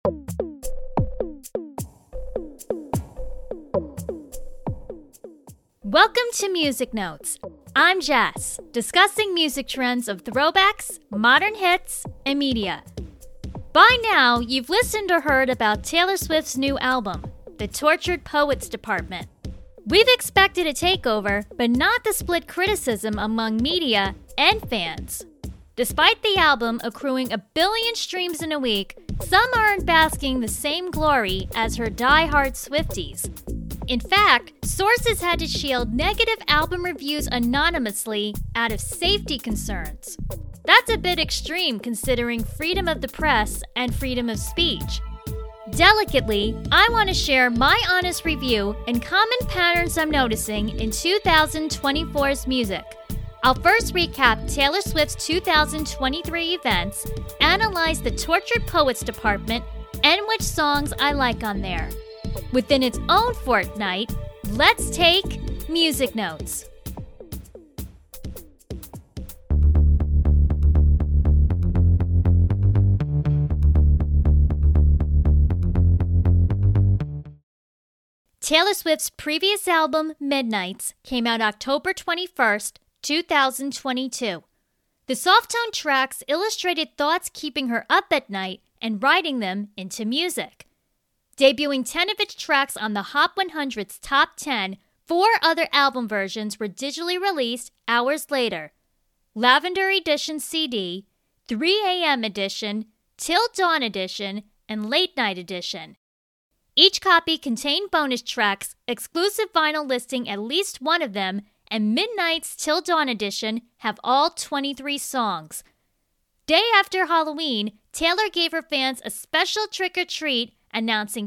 Welcome to Music Notes. I'm Jess, discussing music trends of throwbacks, modern hits, and media. By now, you've listened or heard about Taylor Swift's new album, The Tortured Poets Department. We've expected a takeover, but not the split criticism among media and fans. Despite the album accruing 1 billion streams in a week, some aren't basking the same glory as her die-hard Swifties. In fact, sources had to shield negative album reviews anonymously out of safety concerns. That's a bit extreme considering freedom of the press and freedom of speech. Delicately, I want to share my honest review and common patterns I'm noticing in 2024's music. I'll first recap Taylor Swift's 2023 events, analyze the Tortured Poets Department, and which songs I like on there. Within its own fortnight, let's take music notes. Taylor Swift's previous album, Midnights, came out October 21st, 2022. The soft-tone tracks illustrated thoughts keeping her up at night and writing them into music. Debuting 10 of its tracks on the Hot 100's Top 10, 4 other album versions were digitally released hours later: Lavender Edition CD, 3 AM Edition, Till Dawn Edition, and Late Night Edition. Each copy contained bonus tracks, exclusive vinyl listing at least one of them, and Midnight's Till Dawn Edition have all 23 songs. Day after Halloween, Taylor gave her fans a special trick-or-treat announcing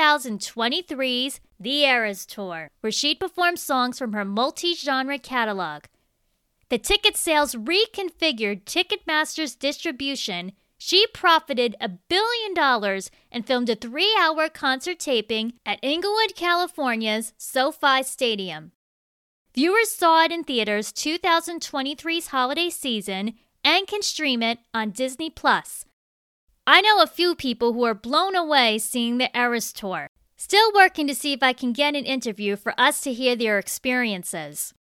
2023's The Eras Tour, where she'd perform songs from her multi-genre catalog. The ticket sales reconfigured Ticketmaster's distribution. She profited $1 billion and filmed a 3-hour concert taping at Inglewood, California's SoFi Stadium. Viewers saw it in theaters 2023's holiday season and can stream it on Disney+. I know a few people who are blown away seeing the Eras Tour. Still working to see if I can get an interview for us to hear their experiences.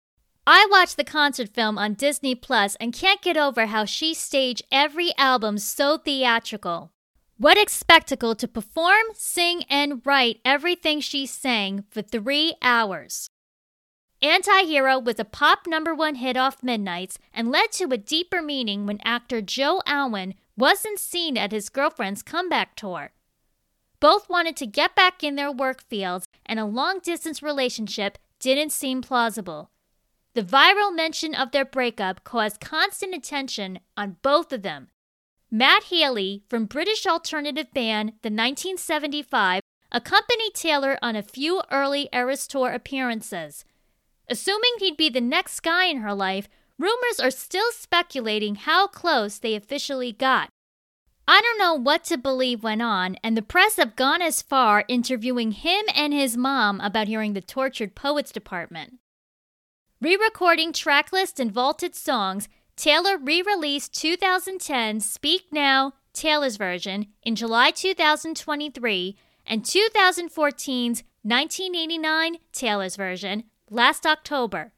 I watched the concert film on Disney Plus and can't get over how she staged every album so theatrical. What a spectacle to perform, sing, and write everything she sang for 3 hours. Anti-Hero was a pop #1 hit off Midnights and led to a deeper meaning when actor Joe Alwyn wasn't seen at his girlfriend's comeback tour. Both wanted to get back in their work fields, and a long-distance relationship didn't seem plausible. The viral mention of their breakup caused constant attention on both of them. Matt Healy, from British alternative band The 1975, accompanied Taylor on a few early Eras Tour appearances. Assuming he'd be the next guy in her life, rumors are still speculating how close they officially got. I don't know what to believe went on, and the press have gone as far interviewing him and his mom about hearing the Tortured Poets Department. Re-recording tracklist and vaulted songs, Taylor re-released 2010's Speak Now, Taylor's version, in July 2023, and 2014's 1989, Taylor's version, last October.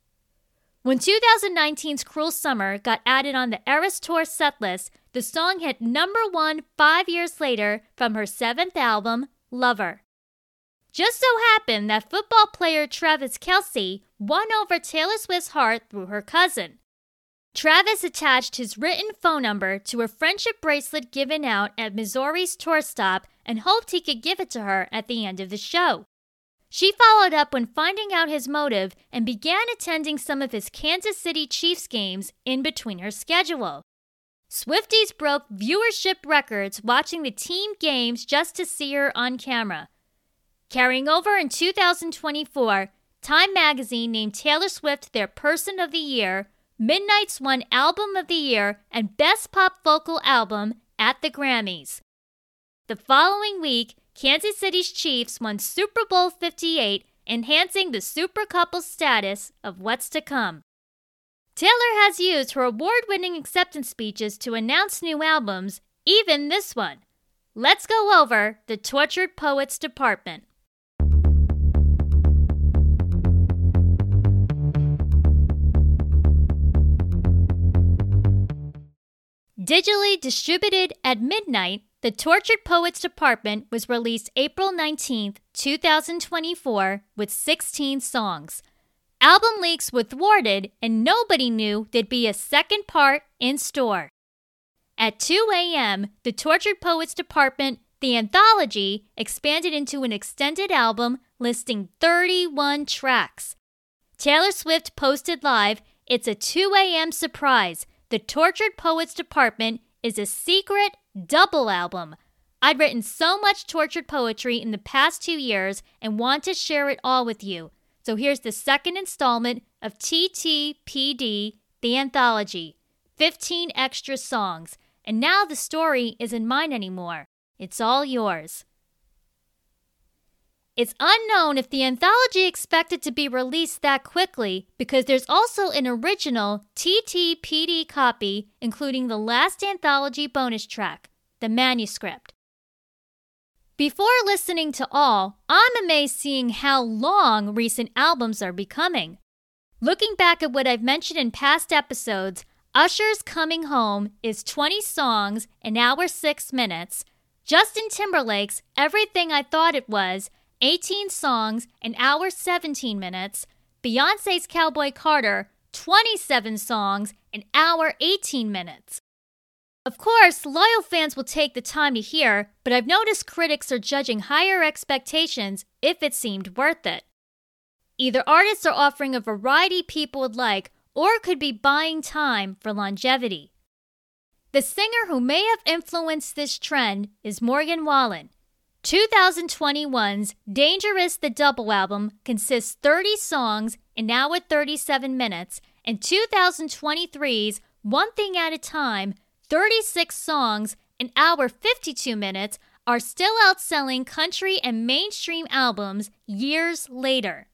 When 2019's Cruel Summer got added on the Eras Tour setlist, the song hit #1 5 years later from her 7th album, Lover. Just so happened that football player Travis Kelce won over Taylor Swift's heart through her cousin. Travis attached his written phone number to a friendship bracelet given out at Missouri's tour stop and hoped he could give it to her at the end of the show. She followed up when finding out his motive and began attending some of his Kansas City Chiefs games in between her schedule. Swifties broke viewership records watching the team games just to see her on camera. Carrying over in 2024, Time magazine named Taylor Swift their Person of the Year, Midnights won Album of the Year and Best Pop Vocal Album at the Grammys. The following week, Kansas City's Chiefs won Super Bowl 58, enhancing the super couple status of what's to come. Taylor has used her award-winning acceptance speeches to announce new albums, even this one. let's go over the Tortured Poets Department. Digitally distributed at midnight, the Tortured Poets Department was released April 19, 2024, with 16 songs. Album leaks were thwarted, and nobody knew there'd be a second part in store. At 2 a.m., the Tortured Poets Department, the anthology, expanded into an extended album listing 31 tracks. Taylor Swift posted live, "It's a 2 a.m. surprise. The Tortured Poets Department is a secret double album. I'd written so much tortured poetry in the past 2 years and want to share it all with you. So here's the second installment of TTPD, the anthology. 15 extra songs. And now the story isn't mine anymore. It's all yours." It's unknown if the anthology expected to be released that quickly because there's also an original TTPD copy, including the last anthology bonus track, the manuscript. Before listening to all, I'm amazed seeing how long recent albums are becoming. Looking back at what I've mentioned in past episodes, Usher's Coming Home is 20 songs, an hour 6 minutes. Justin Timberlake's Everything I Thought It Was, 18 songs, an hour 17 minutes. Beyoncé's Cowboy Carter, 27 songs, an hour 18 minutes. Of course, loyal fans will take the time to hear, but I've noticed critics are judging higher expectations if it seemed worth it. Either artists are offering a variety people would like, or could be buying time for longevity. The singer who may have influenced this trend is Morgan Wallen. 2021's Dangerous the Double album consists 30 songs, an hour 37 minutes, and 2023's One Thing at a Time, 36 songs, an hour 52 minutes, are still outselling country and mainstream albums years later.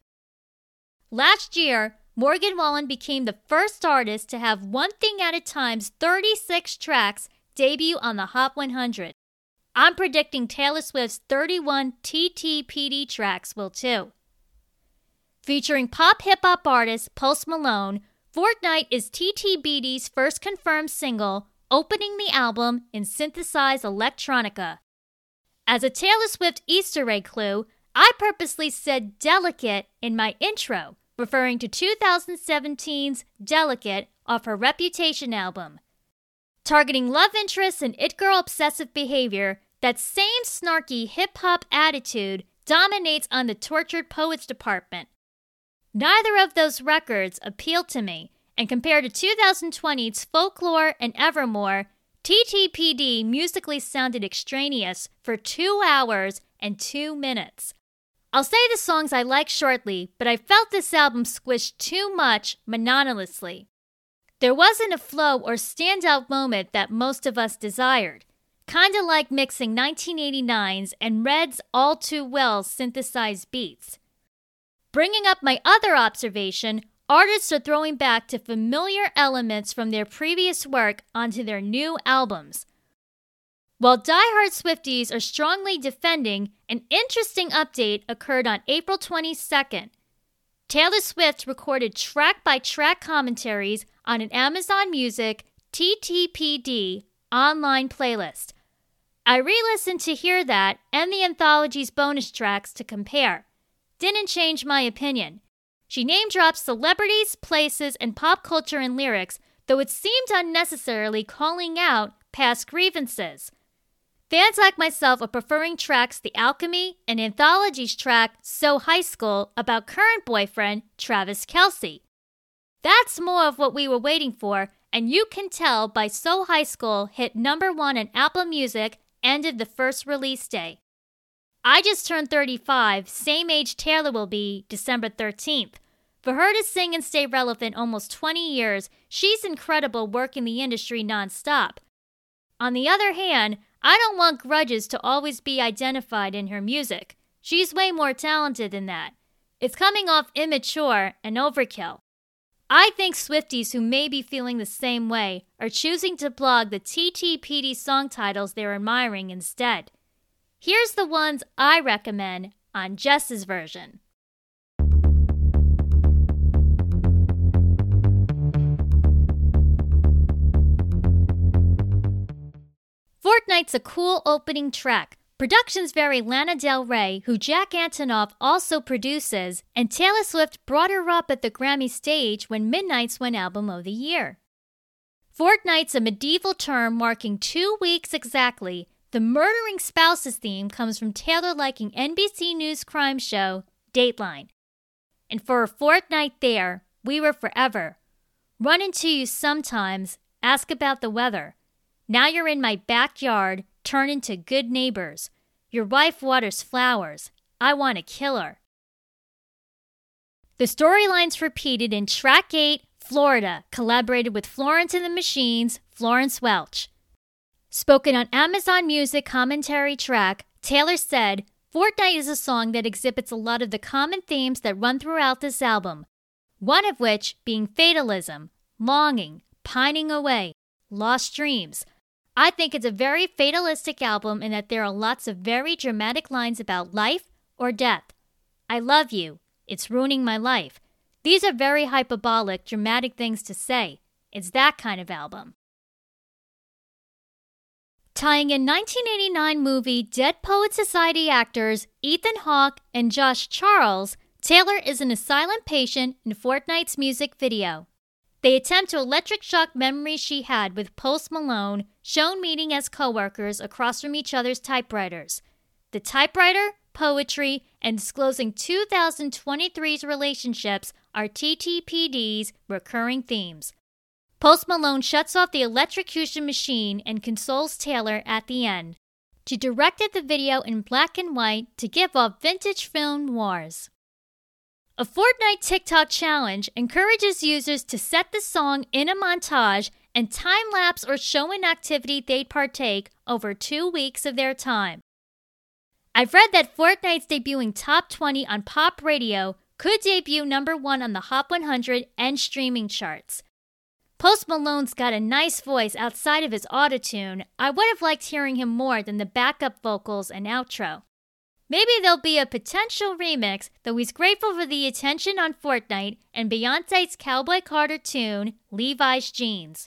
Last year, Morgan Wallen became the first artist to have One Thing at a Time's 36 tracks debut on the Hot 100. I'm predicting Taylor Swift's 31 TTPD tracks will too. Featuring pop hip-hop artist Post Malone, Fortnite is TTPD's first confirmed single, opening the album in synthesized electronica. As a Taylor Swift Easter egg clue, I purposely said Delicate in my intro, referring to 2017's Delicate off her Reputation album. Targeting love interests and it-girl obsessive behavior, that same snarky hip-hop attitude dominates on the Tortured Poets Department. Neither of those records appealed to me, and compared to 2020's Folklore and Evermore, TTPD musically sounded extraneous for 2 hours and 2 minutes. I'll say the songs I like shortly, but I felt this album squished too much monotonously. There wasn't a flow or standout moment that most of us desired, kinda like mixing 1989's and Red's All Too Well synthesized beats. Bringing up my other observation, artists are throwing back to familiar elements from their previous work onto their new albums. While diehard Swifties are strongly defending, an interesting update occurred on April 22nd. Taylor Swift recorded track-by-track commentaries on an Amazon Music TTPD online playlist. I re-listened to hear that and the anthology's bonus tracks to compare. Didn't change my opinion. She name-dropped celebrities, places, and pop culture in lyrics, though it seemed unnecessarily calling out past grievances. Fans like myself are preferring tracks The Alchemy and Anthology's track So High School about current boyfriend Travis Kelce. That's more of what we were waiting for, and you can tell by So High School hit number 1 on Apple Music end of the first release day. I just turned 35, same age Taylor will be December 13th. For her to sing and stay relevant almost 20 years, she's incredible working the industry nonstop. On the other hand, I don't want grudges to always be identified in her music. She's way more talented than that. It's coming off immature and overkill. I think Swifties who may be feeling the same way are choosing to blog the TTPD song titles they're admiring instead. Here's the ones I recommend on Jess's version. Fortnight's a cool opening track. Production's very Lana Del Rey, who Jack Antonoff also produces, and Taylor Swift brought her up at the Grammy stage when Midnights won Album of the Year. Fortnight's a medieval term marking 2 weeks exactly. The murdering spouses theme comes from Taylor liking NBC News crime show Dateline. And for a fortnight there, we were forever. Run into you sometimes, ask about the weather. Now you're in my backyard, turn into good neighbors. Your wife waters flowers. I want to kill her. The storyline's repeated in track 8, Florida, collaborated with Florence and the Machine's Florence Welch. Spoken on Amazon Music commentary track, Taylor said, Fortnight is a song that exhibits a lot of the common themes that run throughout this album, one of which being fatalism, longing, pining away, lost dreams. I think it's a very fatalistic album in that there are lots of very dramatic lines about life or death. I love you. It's ruining my life. These are very hyperbolic, dramatic things to say. It's that kind of album. Tying in 1989 movie Dead Poets Society actors Ethan Hawke and Josh Charles, Taylor is an asylum patient in Fortnight's music video. They attempt to electric shock memories she had with Post Malone, shown meeting as co-workers across from each other's typewriters. The typewriter, poetry, and disclosing 2023's relationships are TTPD's recurring themes. Post Malone shuts off the electrocution machine and consoles Taylor at the end. She directed the video in black and white to give off vintage film noirs. A Fortnite TikTok challenge encourages users to set the song in a montage and time-lapse or show an activity they'd partake over 2 weeks of their time. I've read that Fortnite's debuting top 20 on pop radio could debut number 1 on the Hot 100 and streaming charts. Post Malone's got a nice voice outside of his autotune. I would have liked hearing him more than the backup vocals and outro. Maybe there'll be a potential remix, though he's grateful for the attention on Fortnite and Beyonce's Cowboy Carter tune, Levi's Jeans.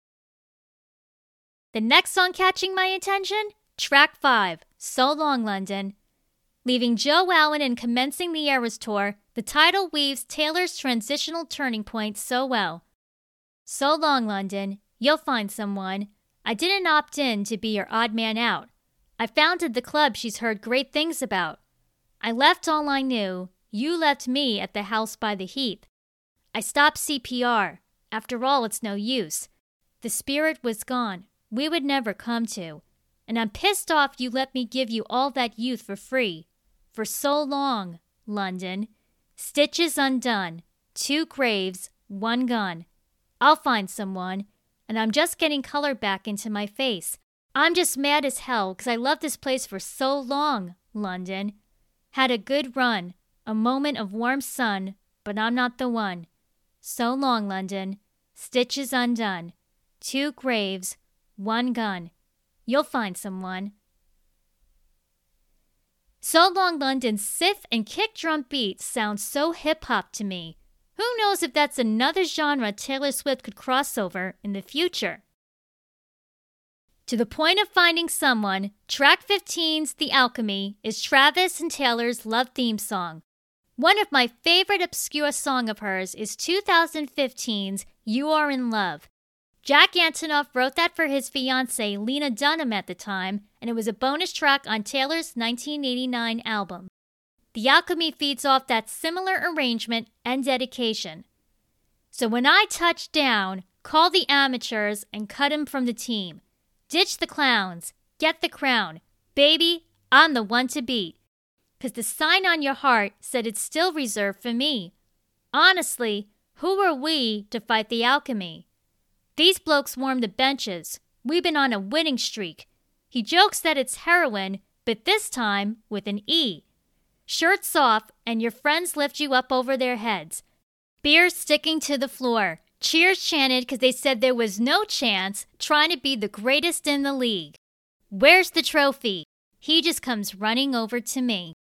The next song catching my attention? Track 5, So Long London. Leaving Joe Allen and commencing the Eras Tour, the title weaves Taylor's transitional turning point so well. So long, London. You'll find someone. I didn't opt in to be your odd man out. I founded the club she's heard great things about. I left all I knew. You left me at the house by the heath. I stopped CPR. After all, it's no use. The spirit was gone. We would never come to. And I'm pissed off you let me give you all that youth for free. For so long, London. Stitches undone. 2 graves, 1 gun. I'll find someone. And I'm just getting color back into my face. I'm just mad as hell because I loved this place for so long, London. Had a good run, a moment of warm sun, but I'm not the one. So long, London. Stitches undone. 2 graves, 1 gun. You'll find someone. So Long London's Sith and kick drum beats sound so hip-hop to me. Who knows if that's another genre Taylor Swift could cross over in the future? To the Point of Finding Someone, track 15's The Alchemy is Travis and Taylor's love theme song. One of my favorite obscure song of hers is 2015's You Are in Love. Jack Antonoff wrote that for his fiancée Lena Dunham at the time, and it was a bonus track on Taylor's 1989 album. The Alchemy feeds off that similar arrangement and dedication. So when I touch down, call the amateurs and cut him from the team. Ditch the clowns, get the crown. Baby, I'm the one to beat. 'Cause the sign on your heart said it's still reserved for me. Honestly, who are we to fight the alchemy? These blokes warm the benches. We've been on a winning streak. He jokes that it's heroin, but this time with an E. Shirts off, and your friends lift you up over their heads. Beer sticking to the floor. Cheers chanted because they said there was no chance trying to be the greatest in the league. Where's the trophy? He just comes running over to me.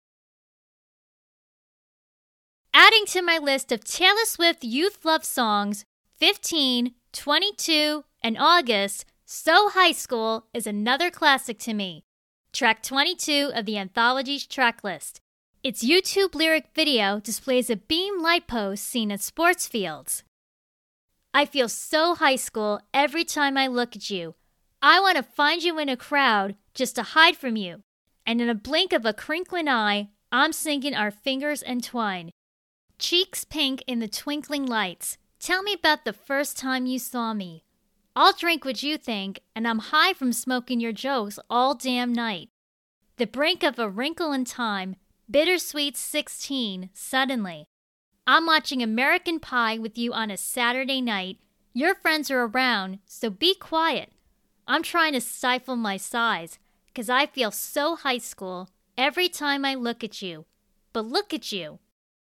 Adding to my list of Taylor Swift youth love songs, 15, 22, and August, So High School is another classic to me. Track 22 of the anthology's track list. Its YouTube lyric video displays a beam light post seen at sports fields. I feel so high school every time I look at you. I want to find you in a crowd just to hide from you. And in a blink of a crinkling eye, I'm singing Our Fingers Entwine. Cheeks pink in the twinkling lights. Tell me about the first time you saw me. I'll drink what you think, and I'm high from smoking your jokes all damn night. The brink of a wrinkle in time, bittersweet 16, suddenly. I'm watching American Pie with you on a Saturday night. Your friends are around, so be quiet. I'm trying to stifle my sighs, 'cause I feel so high school every time I look at you. But look at you.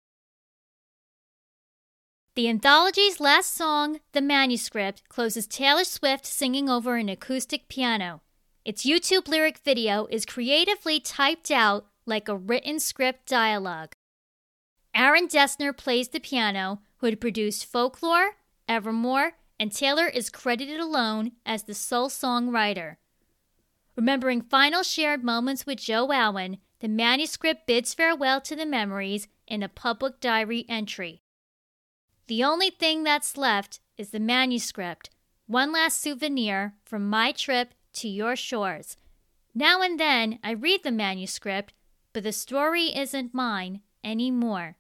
The anthology's last song, The Manuscript, closes Taylor Swift singing over an acoustic piano. Its YouTube lyric video is creatively typed out like a written script dialogue. Aaron Dessner plays the piano, who had produced Folklore, Evermore, and Taylor is credited alone as the sole songwriter. Remembering final shared moments with Joe Alwyn, The Manuscript bids farewell to the memories in a public diary entry. The only thing that's left is the manuscript, one last souvenir from my trip to your shores. Now and then I read the manuscript, but the story isn't mine anymore.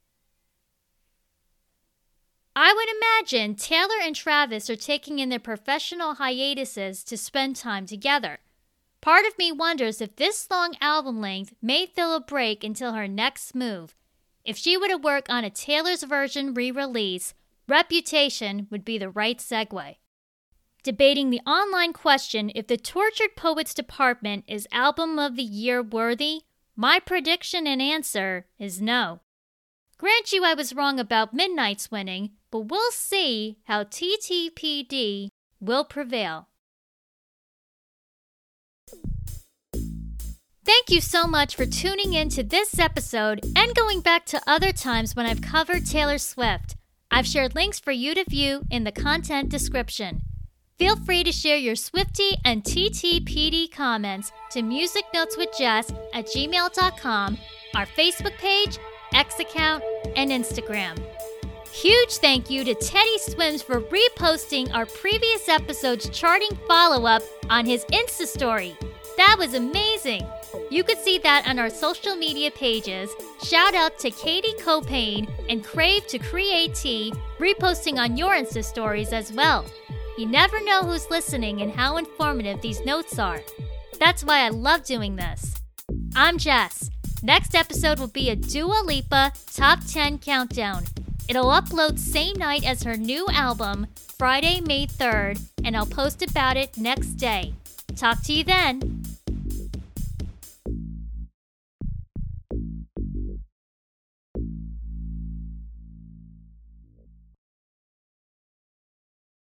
I would imagine Taylor and Travis are taking in their professional hiatuses to spend time together. Part of me wonders if this long album length may fill a break until her next move. If she were to work on a Taylor's version re-release, Reputation would be the right segue. Debating the online question if the Tortured Poets Department is Album of the Year worthy, my prediction and answer is no. Grant you I was wrong about Midnight's winning, but we'll see how TTPD will prevail. Thank you so much for tuning in to this episode and going back to other times when I've covered Taylor Swift. I've shared links for you to view in the content description. Feel free to share your Swiftie and TTPD comments to musicnoteswithjess@gmail.com, our Facebook page, X account, and Instagram. Huge thank you to Teddy Swims for reposting our previous episode's charting follow-up on his Insta story. That was amazing! You could see that on our social media pages. Shout out to Katie Copain and Crave to Create Tea reposting on your Insta stories as well. You never know who's listening and how informative these notes are. That's why I love doing this. I'm Jess. Next episode will be a Dua Lipa Top 10 Countdown. It'll upload same night as her new album, Friday, May 3rd, and I'll post about it next day. Talk to you then.